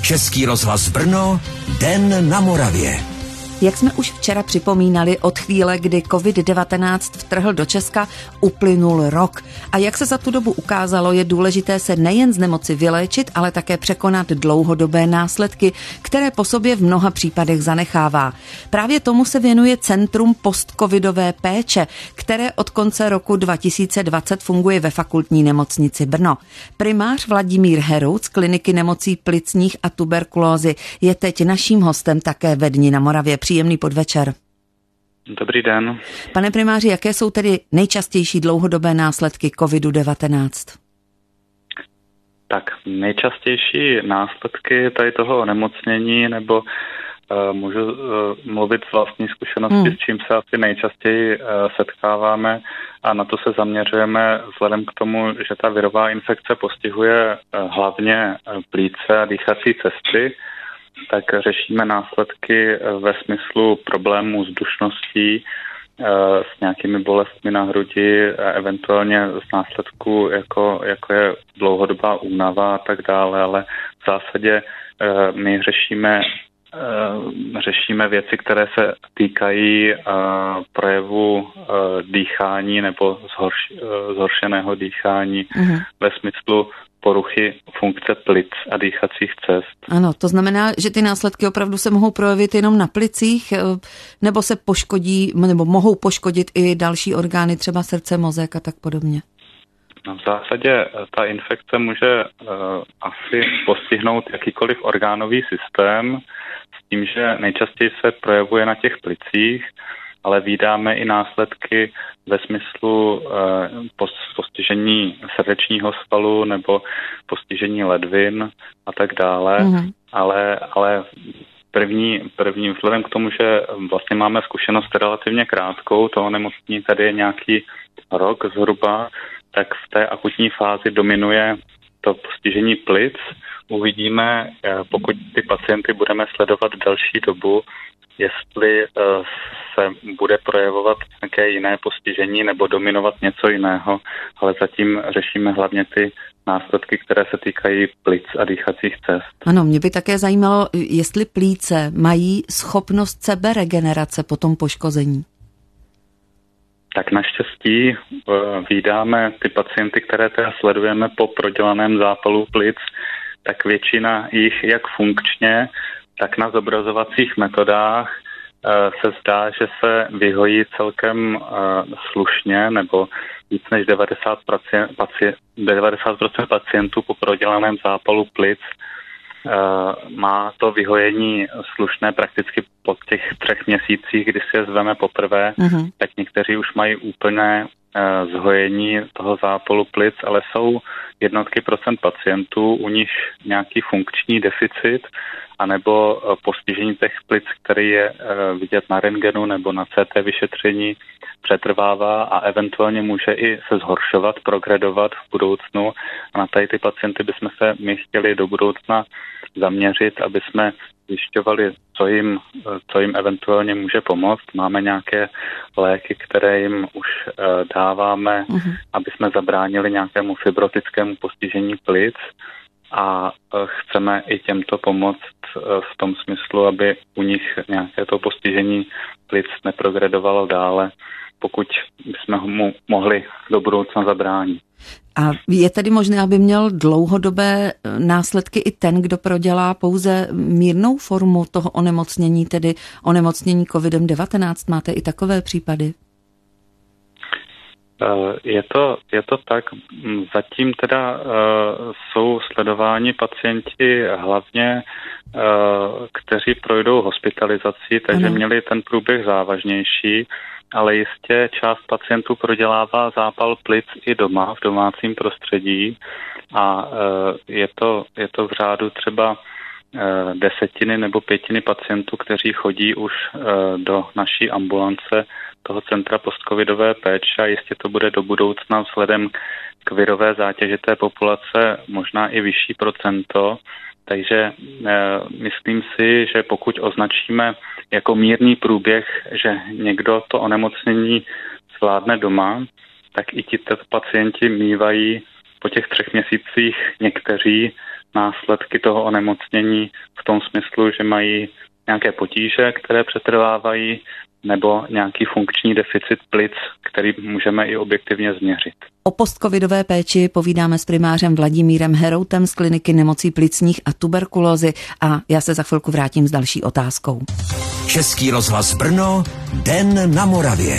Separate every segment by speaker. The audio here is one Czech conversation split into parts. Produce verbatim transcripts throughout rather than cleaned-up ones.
Speaker 1: Český rozhlas Brno, Den na Moravě.
Speaker 2: Jak jsme už včera připomínali, od chvíle, kdy covid devatenáct vtrhl do Česka, uplynul rok. A jak se za tu dobu ukázalo, je důležité se nejen z nemoci vyléčit, ale také překonat dlouhodobé následky, které po sobě v mnoha případech zanechává. Právě tomu se věnuje Centrum postcovidové péče, které od konce roku dva tisíce dvacet funguje ve Fakultní nemocnici Brno. Primář Vladimír Herouc z kliniky nemocí plicních a tuberkulózy je teď naším hostem také ve Dni na Moravě. Příjemný podvečer.
Speaker 3: Dobrý den.
Speaker 2: Pane primáři, jaké jsou tedy nejčastější dlouhodobé následky covidu devatenáct?
Speaker 3: Tak nejčastější následky tady toho onemocnění, nebo uh, můžu uh, mluvit z vlastní zkušenosti, hmm. s čím se asi nejčastěji uh, setkáváme, a na to se zaměřujeme vzhledem k tomu, že ta virová infekce postihuje uh, hlavně uh, plíce a dýchací cesty, tak řešíme následky ve smyslu problémů s dušností, s nějakými bolestmi na hrudi, eventuálně z následků, jako, jako je dlouhodobá únava a tak dále, ale v zásadě my řešíme, řešíme věci, které se týkají projevu dýchání nebo zhorš, zhoršeného dýchání mm-hmm. ve smyslu poruchy funkce plic a dýchacích cest.
Speaker 2: Ano, to znamená, že ty následky opravdu se mohou projevit jenom na plicích, nebo se poškodí, nebo mohou poškodit i další orgány, třeba srdce, mozek a tak podobně?
Speaker 3: No, v zásadě ta infekce může uh, asi postihnout jakýkoliv orgánový systém, s tím, že nejčastěji se projevuje na těch plicích, ale vídáme i následky ve smyslu eh, postižení srdečního svalu nebo postižení ledvin a tak dále. Mm-hmm. Ale, ale první, první vzhledem k tomu, že vlastně máme zkušenost relativně krátkou, to onemocnění tady je nějaký rok zhruba, tak v té akutní fázi dominuje to postižení plic. Uvidíme, eh, pokud ty pacienty budeme sledovat další dobu, jestli se bude projevovat nějaké jiné postižení nebo dominovat něco jiného, ale zatím řešíme hlavně ty následky, které se týkají plic a dýchacích cest.
Speaker 2: Ano, mě by také zajímalo, jestli plíce mají schopnost seberegenerace po tom poškození.
Speaker 3: Tak naštěstí vídáme ty pacienty, které teda sledujeme po prodělaném zápalu plic, tak většina jich jak funkčně, tak na zobrazovacích metodách se zdá, že se vyhojí celkem slušně, nebo víc než devadesát procent pacientů po prodělaném zápalu plic má to vyhojení slušné prakticky po těch třech měsících, kdy si je zveme poprvé, mm-hmm. tak někteří už mají úplné zhojení toho zápalu plic, ale jsou jednotky procent pacientů, u nich nějaký funkční deficit anebo postižení těch plic, který je vidět na rentgenu nebo na C T vyšetření, přetrvává a eventuálně může i se zhoršovat, progredovat v budoucnu. A na tady ty pacienty bychom se my chtěli do budoucna zaměřit, aby jsme zjišťovali, co jim, co jim eventuálně může pomoct. Máme nějaké léky, které jim už dáváme, mm-hmm. aby jsme zabránili nějakému fibrotickému postižení plic. A chceme i těmto pomoct v tom smyslu, aby u nich nějaké to postižení plic neprogredovalo dále, pokud bychom ho mohli do budoucna zabránit.
Speaker 2: A je tedy možné, aby měl dlouhodobé následky i ten, kdo prodělá pouze mírnou formu toho onemocnění, tedy onemocnění covidem devatenáct? Máte i takové případy?
Speaker 3: Je to, je to tak. Zatím teda uh, jsou sledováni pacienti hlavně, uh, kteří projdou hospitalizací, takže ano. měli ten průběh závažnější, ale jistě část pacientů prodělává zápal plic i doma, v domácím prostředí a uh, je to, je to v řádu třeba uh, desetiny nebo pětiny pacientů, kteří chodí už uh, do naší ambulance toho Centra postcovidové péče a jistě to bude do budoucna vzhledem k virové zátěži té populace možná i vyšší procento. Takže e, myslím si, že pokud označíme jako mírný průběh, že někdo to onemocnění zvládne doma, tak i ti pacienti mívají po těch třech měsících někteří následky toho onemocnění v tom smyslu, že mají nějaké potíže, které přetrvávají, nebo nějaký funkční deficit plic, který můžeme i objektivně změřit.
Speaker 2: O postcovidové péči povídáme s primářem Vladimírem Heroutem z kliniky nemocí plicních a tuberkulózy a já se za chvilku vrátím s další otázkou.
Speaker 1: Český rozhlas Brno, Den na Moravě.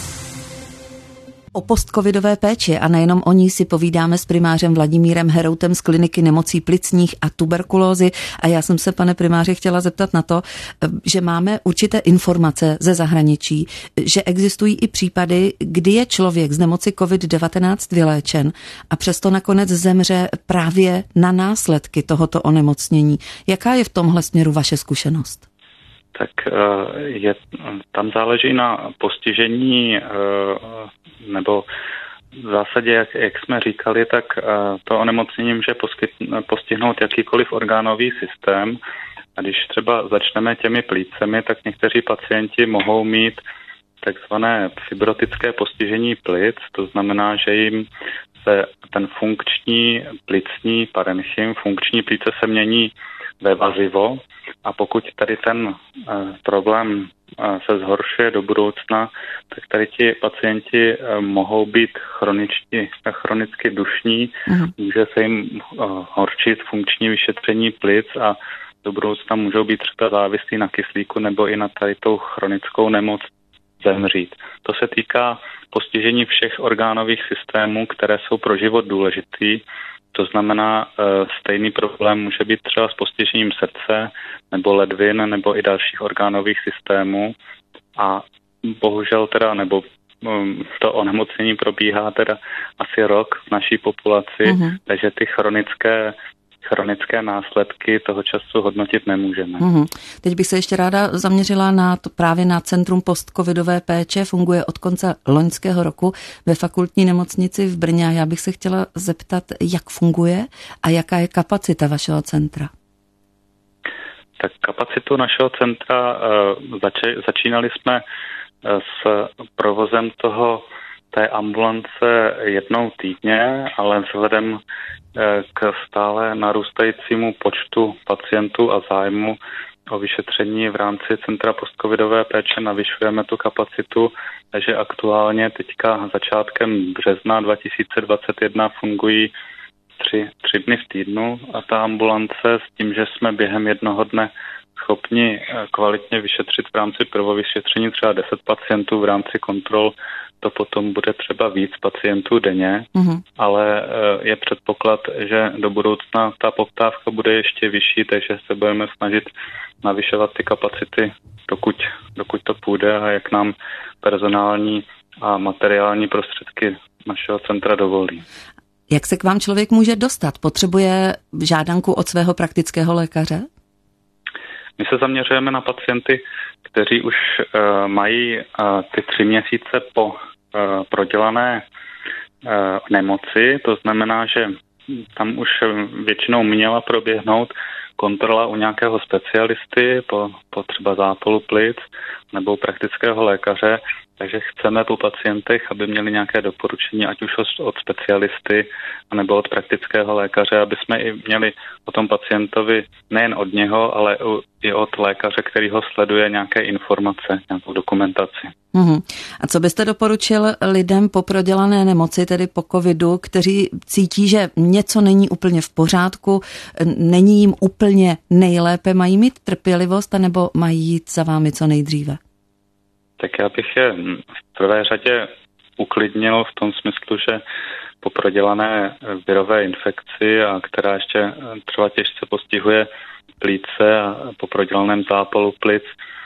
Speaker 2: O postcovidové péči a nejenom o ní si povídáme s primářem Vladimírem Heroutem z kliniky nemocí plicních a tuberkulózy a já jsem se, pane primáře, chtěla zeptat na to, že máme určité informace ze zahraničí, že existují i případy, kdy je člověk z nemoci covid devatenáct vyléčen a přesto nakonec zemře právě na následky tohoto onemocnění. Jaká je v tomhle směru vaše zkušenost?
Speaker 3: Tak je, tam záleží na postižení, nebo v zásadě, jak, jak jsme říkali, tak to onemocnění může postihnout jakýkoliv orgánový systém. A když třeba začneme těmi plícemi, tak někteří pacienti mohou mít takzvané fibrotické postižení plic, to znamená, že jim se ten funkční plicní parenchym, funkční plíce se mění ve vazivo a pokud tady ten uh, problém uh, se zhoršuje do budoucna, tak tady ti pacienti uh, mohou být chroničtí, chronicky dušní, uh-huh. může se jim uh, horčit funkční vyšetření plic a do budoucna můžou být třeba závislí na kyslíku nebo i na tady tou chronickou nemoc zemřít. To se týká postižení všech orgánových systémů, které jsou pro život důležitý. To znamená, stejný problém může být třeba s postižením srdce nebo ledvin nebo i dalších orgánových systémů a bohužel teda, nebo to onemocnění probíhá teda asi rok v naší populaci, mm-hmm. takže ty chronické chronické následky toho času hodnotit nemůžeme.
Speaker 2: Mm-hmm. Teď bych se ještě ráda zaměřila na to, právě na Centrum postcovidové péče. Funguje od konce loňského roku ve fakultní nemocnici v Brně. Já bych se chtěla zeptat, jak funguje a jaká je kapacita vašeho centra?
Speaker 3: Tak kapacitu našeho centra uh, zač- začínali jsme uh, s provozem toho té ambulance jednou týdně, ale vzhledem k stále narůstajícímu počtu pacientů a zájmu o vyšetření v rámci Centra postcovidové péče navyšujeme tu kapacitu, takže aktuálně teďka začátkem března dva tisíce dvacet jedna fungují tři, tři dny v týdnu a ta ambulance s tím, že jsme během jednoho dne schopni kvalitně vyšetřit v rámci prvovyšetření třeba deset pacientů, v rámci kontrol to potom bude třeba víc pacientů denně, mm-hmm. ale je předpoklad, že do budoucna ta poptávka bude ještě vyšší, takže se budeme snažit navyšovat ty kapacity, dokud, dokud to půjde a jak nám personální a materiální prostředky našeho centra dovolí.
Speaker 2: Jak se k vám člověk může dostat? Potřebuje žádanku od svého praktického lékaře?
Speaker 3: My se zaměřujeme na pacienty, kteří už uh, mají uh, ty tři měsíce po uh, prodělané uh, nemoci. To znamená, že tam už většinou měla proběhnout kontrola u nějakého specialisty po, po třeba zápalu plic nebo praktického lékaře. Takže chceme po pacientech, aby měli nějaké doporučení, ať už od specialisty nebo od praktického lékaře, aby jsme i měli o tom pacientovi nejen od něho, ale i od lékaře, který ho sleduje, nějaké informace, nějakou dokumentaci.
Speaker 2: Uhum. A co byste doporučil lidem po prodělané nemoci, tedy po covidu, kteří cítí, že něco není úplně v pořádku, není jim úplně nejlépe, mají mít trpělivost anebo mají jít za vámi co nejdříve?
Speaker 3: Tak já bych je v prvé řadě uklidnil v tom smyslu, že po prodělané virové infekci, a která ještě třeba těžce postihuje plíce a po prodělaném zápalu plic,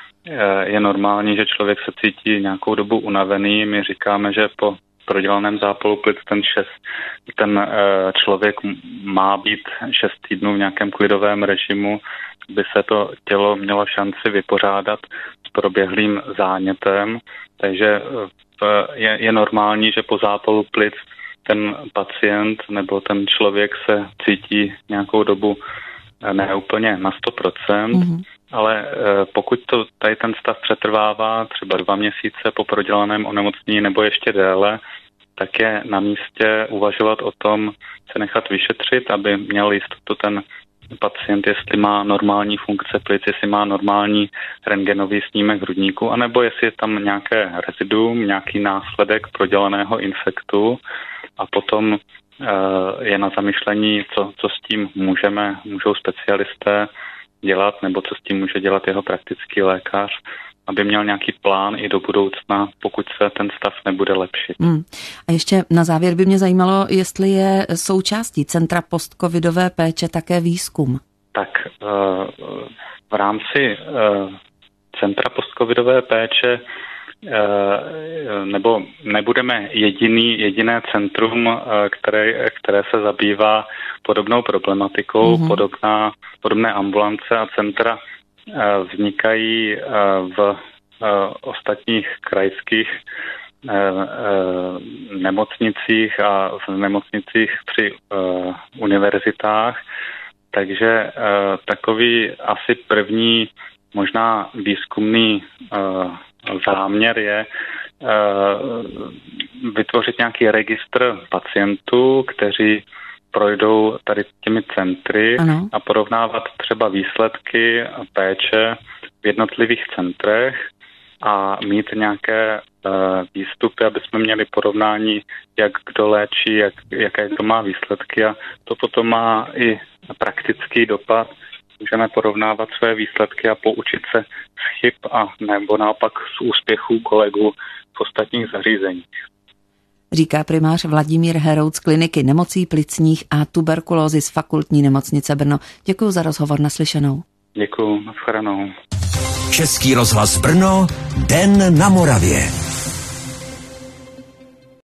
Speaker 3: je normální, že člověk se cítí nějakou dobu unavený. My říkáme, že po prodělaném zápalu plic ten, šest, ten člověk má být šest týdnů v nějakém klidovém režimu, by se to tělo mělo šanci vypořádat s proběhlým zánětem. Takže je, je normální, že po zápalu plic ten pacient nebo ten člověk se cítí nějakou dobu neúplně na sto procent, mm-hmm. ale pokud to, tady ten stav přetrvává třeba dva měsíce po prodělaném onemocnění nebo ještě déle, tak je na místě uvažovat o tom, se nechat vyšetřit, aby měl jistotu ten pacient, jestli má normální funkce plic, jestli má normální rentgenový snímek hrudníku, anebo jestli je tam nějaké reziduum, nějaký následek prodělaného infektu a potom je na zamyšlení, co, co s tím můžeme, můžou specialisté dělat, nebo co s tím může dělat jeho praktický lékař, aby měl nějaký plán i do budoucna, pokud se ten stav nebude lepšit. Hmm.
Speaker 2: A ještě na závěr by mě zajímalo, jestli je součástí Centra postcovidové péče také výzkum.
Speaker 3: Tak v rámci Centra postcovidové péče nebo nebudeme jediný, jediné centrum, které, které se zabývá podobnou problematikou, mm-hmm. podobná, podobné ambulance a centra vznikají v ostatních krajských nemocnicích a v nemocnicích při univerzitách. Takže takový asi první možná výzkumný záměr je vytvořit nějaký registr pacientů, kteří projdou tady těmi centry ano. a porovnávat třeba výsledky péče v jednotlivých centrech a mít nějaké uh, výstupy, aby jsme měli porovnání, jak kdo léčí, jak, jaké to má výsledky a to potom má i praktický dopad. Můžeme porovnávat své výsledky a poučit se z chyb a nebo naopak z úspěchů kolegů v ostatních zařízeních.
Speaker 2: Říká primář Vladimír Herouc z kliniky nemocí plicních a tuberkulózy z Fakultní nemocnice Brno. Děkuji za rozhovor, naslyšenou.
Speaker 3: Děkuji, nashledanou.
Speaker 1: Český rozhlas Brno, Den na Moravě.